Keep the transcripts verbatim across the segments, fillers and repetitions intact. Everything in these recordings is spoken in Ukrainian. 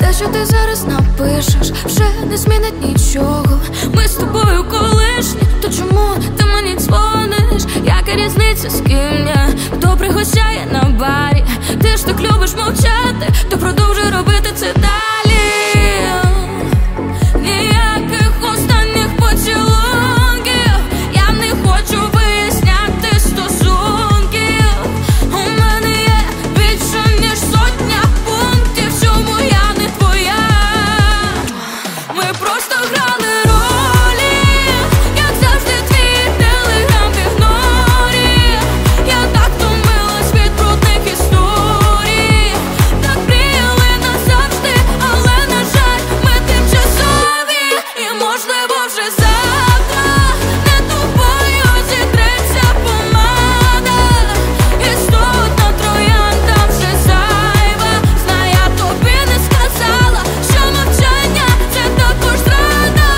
Те, що ти зараз напишеш, вже не змінить нічого. Ми з тобою колишні, то чому ти мені дзвониш? Яка різниця, з ким я? Хто пригощає на барі? Ти ж так любиш мовчати, то продовжуй робити це далі. Ніяких останніх поцілунків, я не хочу виясняти стосунків. У мене є більше ніж сотня пунктів, чому я не твоя. Ми просто грали ролі, як завжди твій телеграм в ігнорі. Я так втомилась від брудних історій. Так мріяли назавжди, але на жаль, ми тимчасові. І можливо вже завтра не тобою зітреться помада. Істотна троянда вже зайва. Знаю, я тобі не сказала, що мовчання – це також зрада.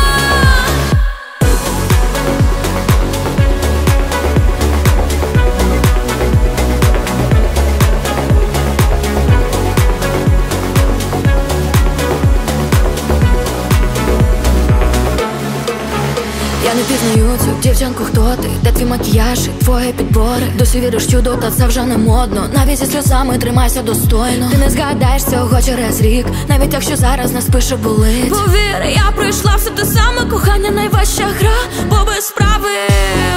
Я не пізнаю цю дівчинку, хто ти? Де твій макіяж і твої підбори? Досі віриш чудо, та це вже не модно. Навіть зі сльозами тримайся достойно. Ти не згадаєш цього через рік, навіть якщо зараз не спише болить. Повір, я пройшла все те саме, кохання найважча гра, бо без справи